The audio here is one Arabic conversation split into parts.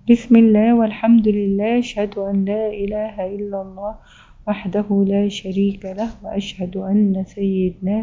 بسم الله والحمد لله، أشهد أن لا إله إلا الله وحده لا شريك له، وأشهد أن سيدنا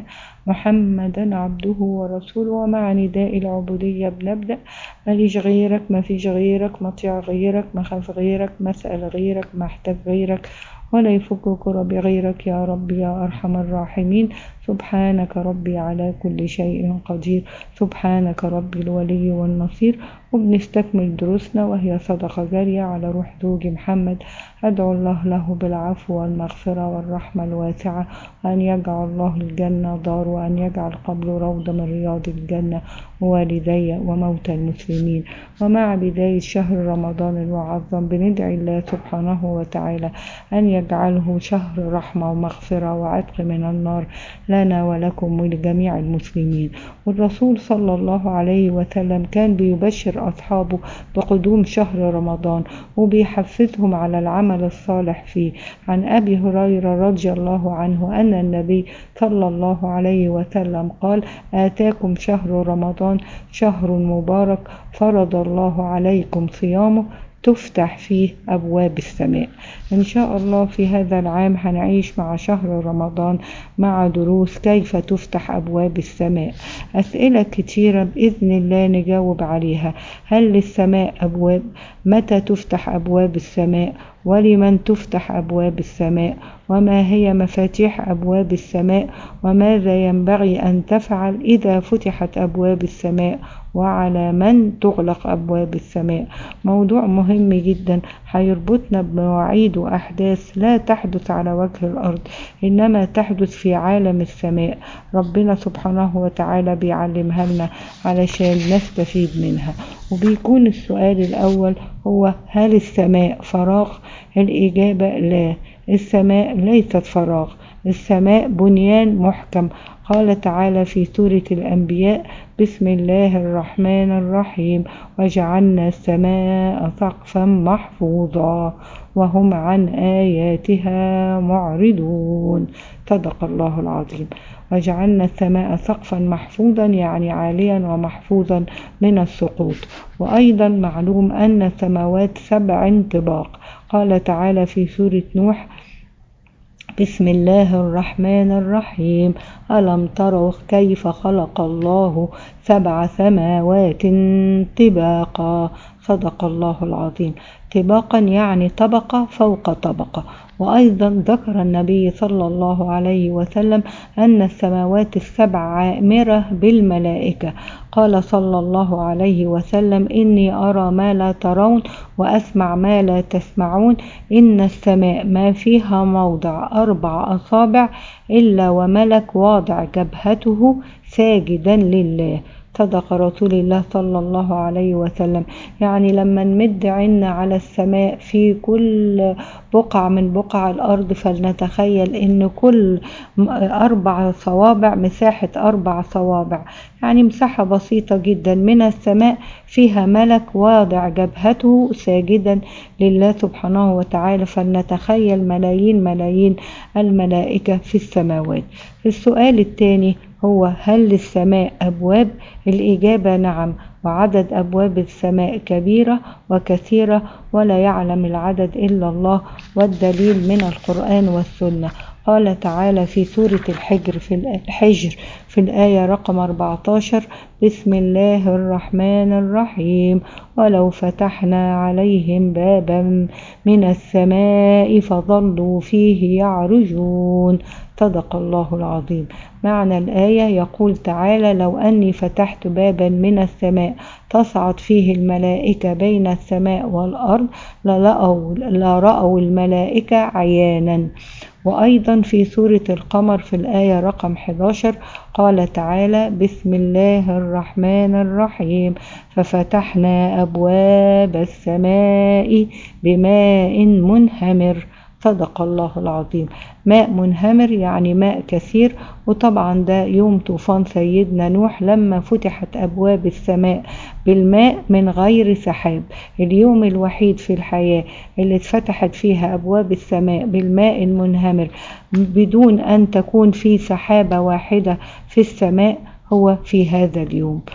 محمدا عبده ورسوله. ومع نداء العبودية بنبدأ: ماليش غيرك، ما فيش غيرك، مطيع غيرك، مخاف غيرك، مسأل غيرك، محتاج غيرك، ولا يفك كرب غيرك يا رب يا أرحم الراحمين. سبحانك ربي على كل شيء قدير، سبحانك ربي الولي والنصير. وبنستكمل دروسنا وهي صدقة جارية على روح زوجي محمد. أدعو الله له بالعفو والمغفرة والرحمة الواسعة، وأن يجعل الله الجنة دار، وأن يجعل قبره روضة من رياض الجنة، ووالدي وموتى المسلمين. ومع بداية شهر رمضان المعظم بندعي الله سبحانه وتعالى أن يجعله شهر رحمة ومغفرة وعتق من النار لنا ولكم ولجميع المسلمين. والرسول صلى الله عليه وسلم كان بيبشر أصحابه بقدوم شهر رمضان وبيحفزهم على العمل الصالح فيه. عن أبي هريرة رضي الله عنه أن النبي صلى الله عليه وسلم قال: آتاكم شهر رمضان شهر مبارك، فرض الله عليكم صيامه، تفتح فيه أبواب السماء. إن شاء الله في هذا العام هنعيش مع شهر رمضان مع دروس كيف تفتح أبواب السماء. أسئلة كتيرة بإذن الله نجاوب عليها. هل للسماء أبواب؟ متى تفتح أبواب السماء؟ ولمن تفتح أبواب السماء؟ وما هي مفاتيح أبواب السماء؟ وماذا ينبغي أن تفعل إذا فتحت أبواب السماء؟ وعلى من تغلق أبواب السماء؟ موضوع مهم جدا هيربطنا بمواعيد وأحداث لا تحدث على وجه الأرض، إنما تحدث في عالم السماء. ربنا سبحانه وتعالى بيعلمها لنا علشان نستفيد منها. وبيكون السؤال الأول هو: هل السماء فراغ؟ الإجابة لا، السماء ليست فراغ، السماء بنيان محكم. قال تعالى في سورة الأنبياء: بسم الله الرحمن الرحيم: وجعلنا السماء سقفا محفوظا وهم عن آياتها معرضون. صدق الله العظيم. وجعلنا السماء سقفا محفوظا يعني عاليا ومحفوظا من السقوط. وأيضا معلوم أن السماوات 7 طباق. قال تعالى في سورة نوح: بسم الله الرحمن الرحيم: ألم تروا كيف خلق الله 7 سماوات طباقا. صدق الله العظيم. طباقا يعني طبقة فوق طبقة. وأيضا ذكر النبي صلى الله عليه وسلم أن السماوات ال7 عامرة بالملائكة. قال صلى الله عليه وسلم: إني أرى ما لا ترون وأسمع ما لا تسمعون. إن السماء ما فيها موضع 4 أصابع إلا وملك واضع جبهته ساجدا لله. صدق رسول الله صلى الله عليه وسلم. يعني لما نمد عنا على السماء في كل بقعة من بقع الأرض، فلنتخيل إن كل 4 صوابع مساحة 4 صوابع، يعني مساحة بسيطة جدا من السماء فيها ملك واضع جبهته ساجدا لله سبحانه وتعالى. فلنتخيل ملايين ملايين الملائكة في السماوات. السؤال الثاني هو: هل للسماء أبواب؟ الإجابة نعم، وعدد أبواب السماء كبيرة وكثيرة ولا يعلم العدد إلا الله، والدليل من القرآن والسنة. قال تعالى في سورة الحجر في الآية رقم 14: بسم الله الرحمن الرحيم: ولو فتحنا عليهم بابا من السماء فظلوا فيه يعرجون. صدق الله العظيم. معنى الآية يقول تعالى: لو أني فتحت بابا من السماء تصعد فيه الملائكة بين السماء والأرض لرأوا الملائكة عيانا. وأيضا في سورة القمر في الآية رقم 11 قال تعالى: بسم الله الرحمن الرحيم: ففتحنا أبواب السماء بماء منهمر. صدق الله العظيم. ماء منهمر يعني ماء كثير. وطبعا ده يوم طوفان سيدنا نوح لما فتحت أبواب السماء بالماء من غير سحاب. اليوم الوحيد في الحياة اللي اتفتحت فيها أبواب السماء بالماء المنهمر بدون أن تكون في سحابة واحدة في السماء هو في هذا اليوم.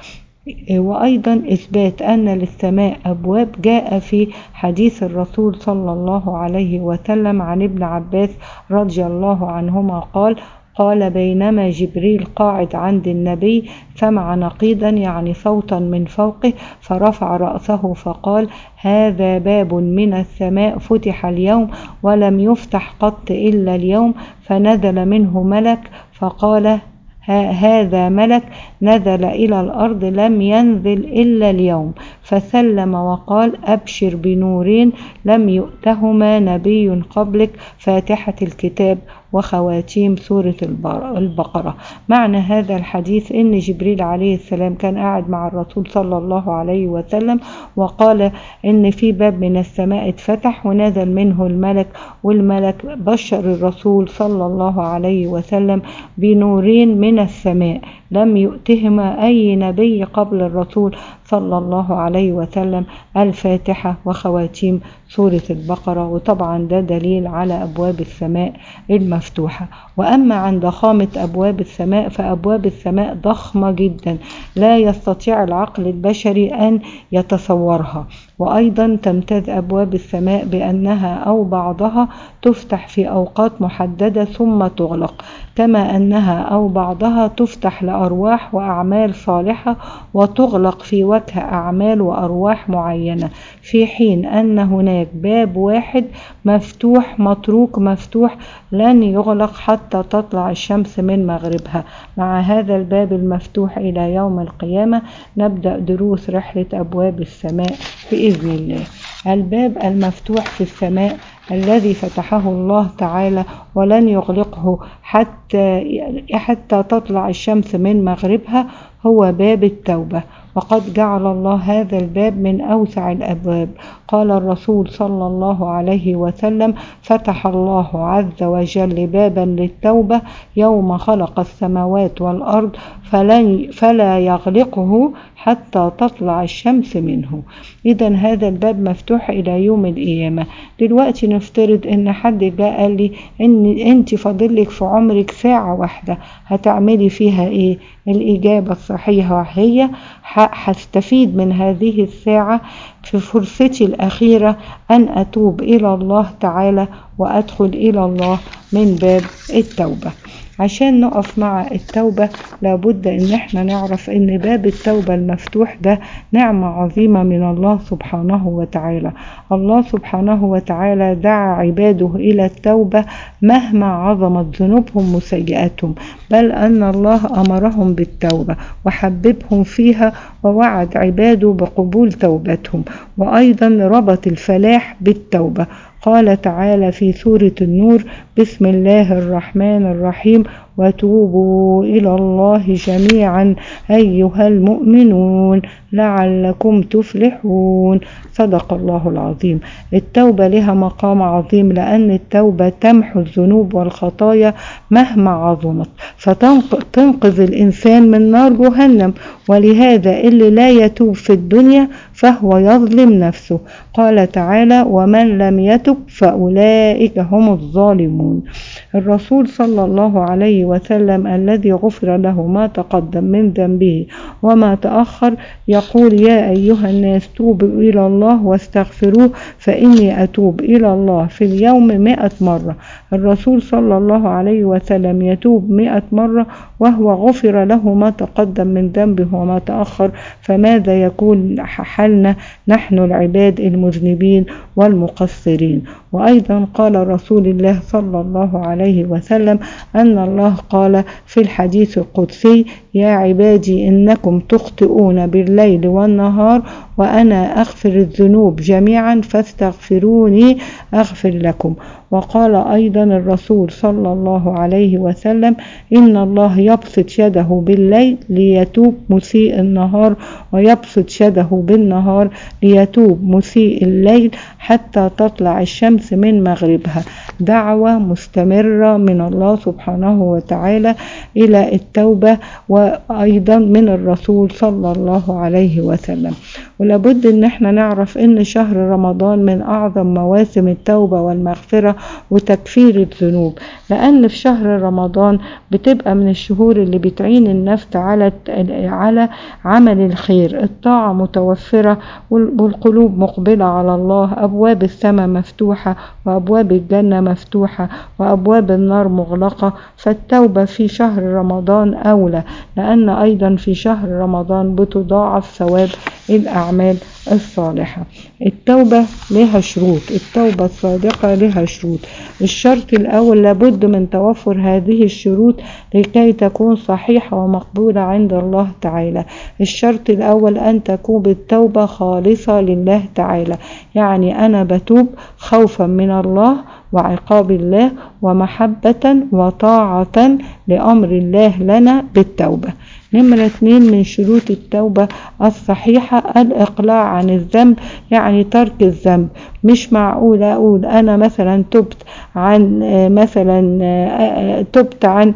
وأيضا إثبات أن للسماء أبواب جاء في حديث الرسول صلى الله عليه وسلم عن ابن عباس رضي الله عنهما قال بينما جبريل قاعد عند النبي سمع نقيضا يعني صوتا من فوقه فرفع رأسه فقال هذا باب من السماء فتح اليوم ولم يفتح قط إلا اليوم، فنزل منه ملك فقال هذا ملك نزل إلى الأرض لم ينزل إلا اليوم، فسلم وقال أبشر بنورين لم يؤتهما نبي قبلك، فاتحة الكتاب وخواتيم سورة البقرة. معنى هذا الحديث إن جبريل عليه السلام كان قاعد مع الرسول صلى الله عليه وسلم وقال إن في باب من السماء اتفتح ونزل منه الملك، والملك بشر الرسول صلى الله عليه وسلم بنورين من السماء لم يؤتهما أي نبي قبل الرسول صلى الله عليه وسلم، الفاتحة وخواتيم سورة البقرة. وطبعا ده دليل على أبواب السماء المفتوحة. وأما عن ضخامة أبواب السماء فأبواب السماء ضخمة جدا لا يستطيع العقل البشري أن يتصورها. وأيضا تمتاز أبواب السماء بأنها أو بعضها تفتح في أوقات محددة ثم تغلق، كما أنها أو بعضها تفتح لأرواح وأعمال صالحة وتغلق في وجه أعمال وأرواح معينة، في حين أن هناك باب واحد مفتوح متروك مفتوح لن يغلق حتى تطلع الشمس من مغربها. مع هذا الباب المفتوح إلى يوم القيامة نبدأ دروس رحلة أبواب السماء بإذن الله. الباب المفتوح في السماء الذي فتحه الله تعالى ولن يغلقه حتى تطلع الشمس من مغربها هو باب التوبة، وقد جعل الله هذا الباب من أوسع الأبواب. قال الرسول صلى الله عليه وسلم فتح الله عز وجل بابا للتوبة يوم خلق السماوات والأرض فلا يغلقه حتى تطلع الشمس منه. إذن هذا الباب مفتوح إلى يوم القيامة. دلوقتي نفترض إن حد جاء قال لي إن أنت فاضلك في عمرك ساعة واحدة هتعملي فيها إيه؟ الإجابة الصحيحة هي هستفيد من هذه الساعة في فرصتي الأخيرة أن أتوب إلى الله تعالى وأدخل إلى الله من باب التوبة. عشان نقف مع التوبة لابد ان احنا نعرف ان باب التوبة المفتوح ده نعمة عظيمة من الله سبحانه وتعالى. الله سبحانه وتعالى دعا عباده الى التوبة مهما عظمت ذنوبهم وسيئاتهم، بل ان الله امرهم بالتوبة وحببهم فيها ووعد عباده بقبول توبتهم. وايضا ربط الفلاح بالتوبة، قال تعالى في سورة النور بسم الله الرحمن الرحيم وتوبوا إلى الله جميعا أيها المؤمنون لعلكم تفلحون. صدق الله العظيم. التوبة لها مقام عظيم لأن التوبة تمحو الذنوب والخطايا مهما عظمت فتنقذ الإنسان من نار جهنم، ولهذا اللي لا يتوب في الدنيا فهو يظلم نفسه. قال تعالى ومن لم يتب فأولئك هم الظالمون. الرسول صلى الله عليه وسلم الذي غفر له ما تقدم من ذنبه وما تأخر يقول يا أيها الناس توبوا إلى الله واستغفروه فإني أتوب إلى الله في اليوم 100 مرة. الرسول صلى الله عليه وسلم يتوب 100 مرة وهو غفر له ما تقدم من ذنبه وما تأخر، فماذا يكون حالنا نحن العباد المذنبين والمقصرين؟ وأيضا قال رسول الله صلى الله عليه وسلم أن الله قال في الحديث القدسي يا عبادي إنكم تخطئون بالليل والنهار وأنا أغفر الذنوب جميعا فاستغفروني أغفر لكم. وقال أيضا الرسول صلى الله عليه وسلم إن الله يبسط يده بالليل ليتوب مسيء النهار ويبسط يده بالنهار ليتوب مسيء الليل حتى تطلع الشمس من مغربها. دعوة مستمرة من الله سبحانه وتعالى إلى التوبة وأيضا من الرسول صلى الله عليه وسلم. ولابد ان احنا نعرف ان شهر رمضان من اعظم مواسم التوبة والمغفرة وتكفير الذنوب، لان في شهر رمضان بتبقى من الشهور اللي بتعين النفس على عمل الخير، الطاعة متوفرة والقلوب مقبلة على الله، أبواب السماء مفتوحة وأبواب الجنة مفتوحة وأبواب النار مغلقة. فالتوبة في شهر رمضان أولى، لأن أيضا في شهر رمضان بتضاعف ثواب الأعمال الصالحة. التوبة لها شروط، التوبة الصادقة لها شروط. الشرط الأول لابد من توفر هذه الشروط لكي تكون صحيحة ومقبولة عند الله تعالى. الشرط الأول أن تكون التوبة خالصة لله تعالى، يعني أنا بتوب خوفا من الله وعقاب الله ومحبة وطاعة لأمر الله لنا بالتوبة. نمرة 2 من شروط التوبة الصحيحة الإقلاع عن الذنب، يعني ترك الذنب. مش معقول أقول أنا مثلا تبت عن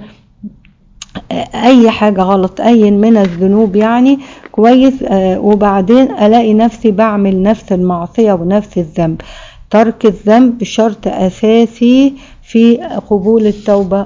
أي حاجة غلط، أي من الذنوب يعني كويس، وبعدين ألاقي نفسي بعمل نفس المعصية ونفس الذنب. ترك الذنب شرط أساسي في قبول التوبة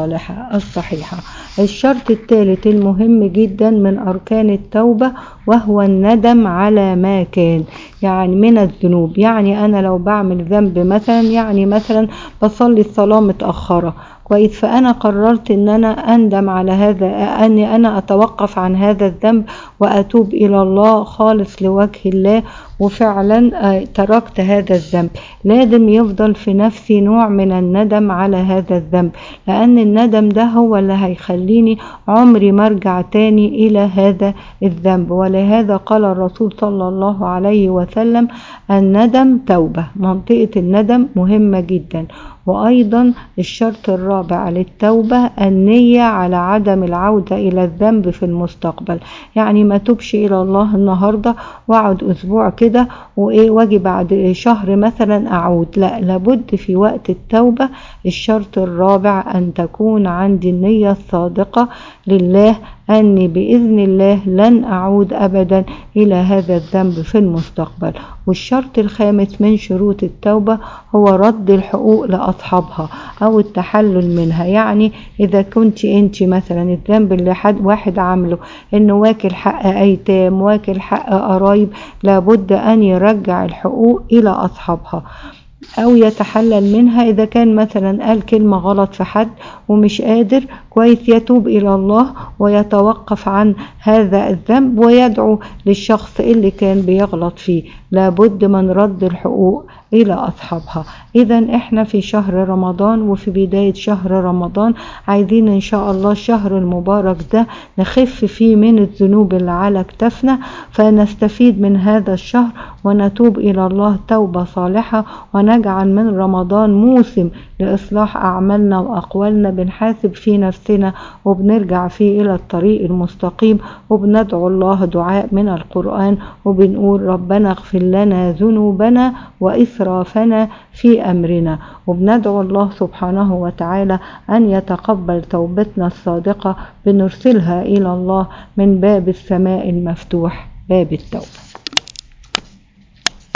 الصحيحة. الشرط الثالث المهم جدا من أركان التوبة وهو الندم على ما كان، يعني من الذنوب. يعني أنا لو بعمل ذنب مثلا، يعني مثلا بصلي الصلاة متأخرة كويس، فأنا قررت أن أنا أندم على هذا، أني أنا أتوقف عن هذا الذنب وأتوب إلى الله خالص لوجه الله، وفعلا تركت هذا الذنب. لازم يفضل في نفسي نوع من الندم على هذا الذنب، لأن الندم ده هو اللي هيخليني عمري ما ارجع تاني إلى هذا الذنب. ولهذا قال الرسول صلى الله عليه وسلم: الندم توبة. منطقة الندم مهمة جدا. وأيضا الشرط الرابع للتوبة النية على عدم العودة إلى الذنب في المستقبل، يعني ما توبش إلى الله النهاردة وأقعد أسبوع كده واجي بعد شهر مثلا أعود، لا، لابد في وقت التوبة. الشرط الرابع أن تكون عندي النية الصادقة لله أني بإذن الله لن أعود أبدا إلى هذا الذنب في المستقبل. والشرط الخامس من شروط التوبة هو رد الحقوق لأصحابها أو التحلل منها. يعني إذا كنت أنت مثلا الذنب اللي واحد عمله إنه واكل حق أيتام، واكل حق قرايب، لابد أن يرجع الحقوق إلى أصحابها أو يتحلل منها. إذا كان مثلا قال كلمة غلط في حد ومش قادر كويس، يتوب إلى الله ويتوقف عن هذا الذنب ويدعو للشخص اللي كان بيغلط فيه. لابد من رد الحقوق إلى أصحابها. إذا إحنا في شهر رمضان وفي بداية شهر رمضان عايزين إن شاء الله الشهر المبارك ده نخف فيه من الذنوب اللي على كتفنا، فنستفيد من هذا الشهر ونتوب إلى الله توبة صالحة، ونجعل من رمضان موسم لإصلاح أعمالنا وأقوالنا، بنحاسب فيه نفسنا وبنرجع فيه إلى الطريق المستقيم، وبندعو الله دعاء من القرآن وبنقول: ربنا اغفر لنا ذنوبنا وإسرافنا في أمرنا. وبندعو الله سبحانه وتعالى أن يتقبل توبتنا الصادقة، بنرسلها إلى الله من باب السماء المفتوح، باب التوبة.